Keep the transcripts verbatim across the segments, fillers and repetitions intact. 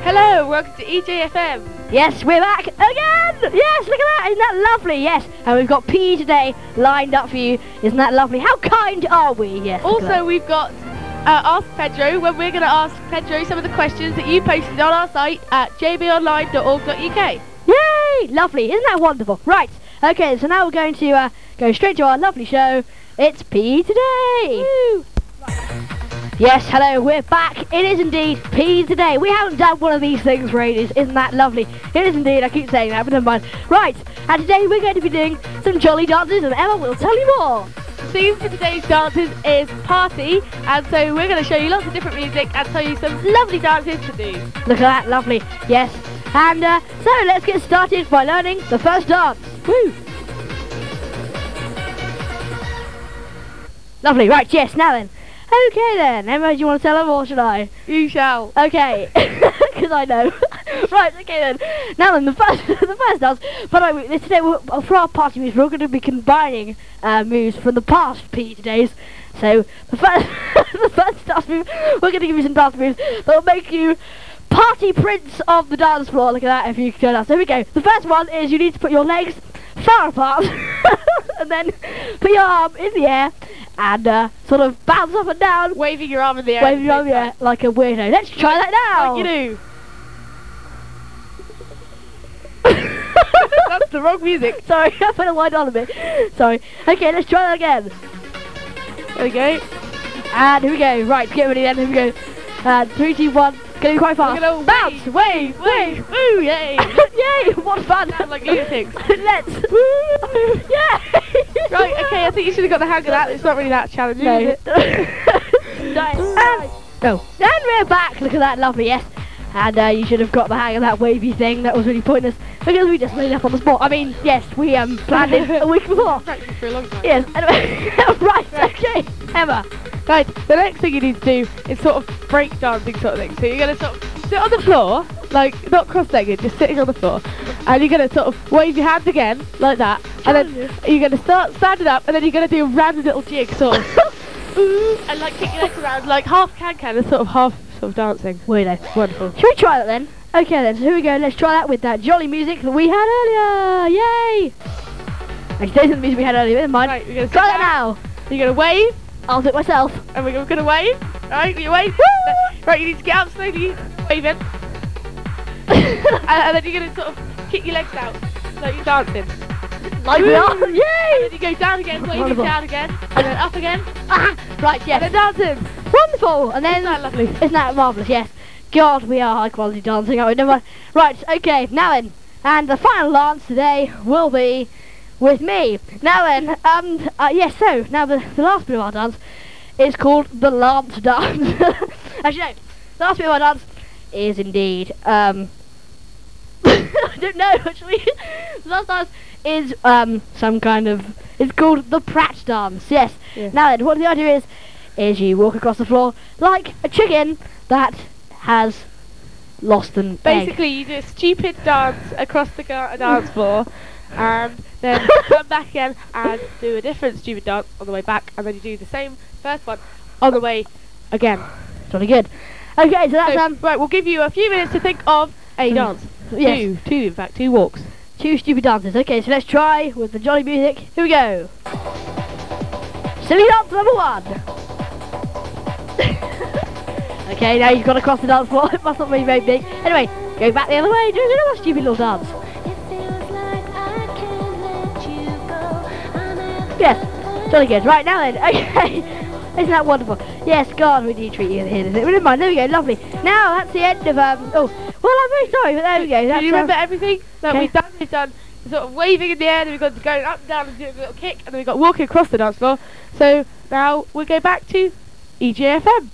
Hello, welcome to E J F M. Yes, we're back again! Yes, look at that! Isn't that lovely? Yes, and we've got P E today lined up for you. Isn't that lovely? How kind are we? Yes. Also, we've got uh, Ask Pedro, where we're going to ask Pedro some of the questions that you posted on our site at j b online dot org dot u k. Yay! Lovely, isn't that wonderful? Right, okay, so now we're going to uh, go straight to our lovely show. It's P E Today! Woo! Yes, hello, we're back. It is indeed P E Today. We haven't done one of these things for ages. Isn't that lovely? It is indeed, I keep saying that, but never mind. Right, and today we're going to be doing some jolly dances, and Emma will tell you more. The theme for today's dances is party, and so we're going to show you lots of different music and tell you some lovely dances to do. Look at that, lovely. Yes, and uh, so let's get started by learning the first dance. Woo! Lovely, right, yes, now then. Okay then, Emma, do you want to tell them or should I? You shall. Okay, because I know. Right, okay then. Now then, the first, the first dance. By the way, today we're, for our party moves, we're going to be combining uh, moves from the past P E Todays. So the first, the first dance move, we're going to give you some dance moves that will make you party prince of the dance floor. Look at that, if you can turn out. So here we go. The first one is you need to put your legs far apart, and then put your arm in the air. And uh, sort of bounce up and down, waving your arm in the air, waving your arm in the air like a weirdo. Let's try that now. Like you do. That's the wrong music. Sorry, I put a wind on a bit. Sorry. Okay, let's try that again. There we go. And here we go. Right, get ready then. Here we go. And three, two, one. Gonna be quite fast. Gonna bounce, wave, wave. Ooh, yay! Yay! What fun! Sound like lunatics. Let's. Yeah. Right. Okay. I think you should have got the hang of that. It's not really that challenging, No. is it? Nice. And, oh, and we're back. Look at that, lovely. Yes. And uh, you should have got the hang of that wavy thing. That was really pointless because we just made it up on the spot. I mean, yes, we um planned it a week before. Practiced for a long time. Yes. Anyway, right. Okay. Emma. Right, the next thing you need to do is sort of break dancing sort of thing. So you're going to sort of sit on the floor, like not cross-legged, just sitting on the floor, and you're going to sort of wave your hands again, like that, and then you're going to start standing up, and then you're going to do a random little jig, sort of, ooh, and like kick your legs around, like half can-can, and sort of half sort of dancing. Weirdo. Wonderful. Should we try that then? Okay then, so here we go, let's try that with that jolly music that we had earlier. Yay! Actually, this is the music we had earlier, never mind. Right, we're going to try that now. You're going to wave. I'll do it myself. And we're going to wave. Right, you wave. Woo! Right, you need to get up slowly, waving. and, and then you're going to sort of kick your legs out, like you're dancing. Like we are. Yay! And then you go down again, waving Wonderful. down again, and then up again. Ah, right, yes. And then dancing. Wonderful. And then, Isn't that lovely? Isn't that marvellous? Yes. God, we are high quality dancing, aren't we? Never mind. Right, okay, now then. And the final dance today will be with me. Now then, um, uh, yes, so, now the, the last bit of our dance is called the Lance Dance. Actually, no, the last bit of our dance is indeed, um, I don't know, actually. The last dance is, um, some kind of, it's called the Pratt Dance, yes. Yeah. Now then, what the idea is, is you walk across the floor like a chicken that has lost an egg. Basically, you do a stupid dance across the ga- dance floor, and then come back again and do a different stupid dance on the way back, and then you do the same first one on the way again. It's really good. Okay, so that's, So, um, right, we'll give you a few minutes to think of a Mm. dance. yes. Two, two in fact, two walks. Two stupid dances. Okay, so let's try with the jolly music. Here we go. Silly dance number one. Okay, now you've got to cross the dance floor. It must not be very big. Anyway, go back the other way. Do another stupid little dance. Yes, jolly good. Right, now then. Okay. Isn't that wonderful? Yes, God, we do treat you here. Never mind. There we go. Lovely. Now, that's the end of, um, oh, well, I'm very sorry, but there we go. That's, Do you remember um, everything that okay. we've done? We've done sort of waving in the air, then we've got going up and down and doing a little kick, and then we've got walking across the dance floor. So now we'll go back to E J F M.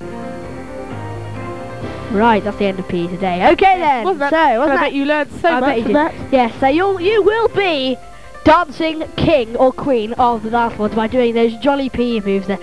Right, that's the end of P E Today. Okay then. Wasn't that, so, wasn't I that? bet you learned so I much bet you from did. that. Yes, so you'll you will be dancing king or queen of the dance floor by doing those jolly P E moves there.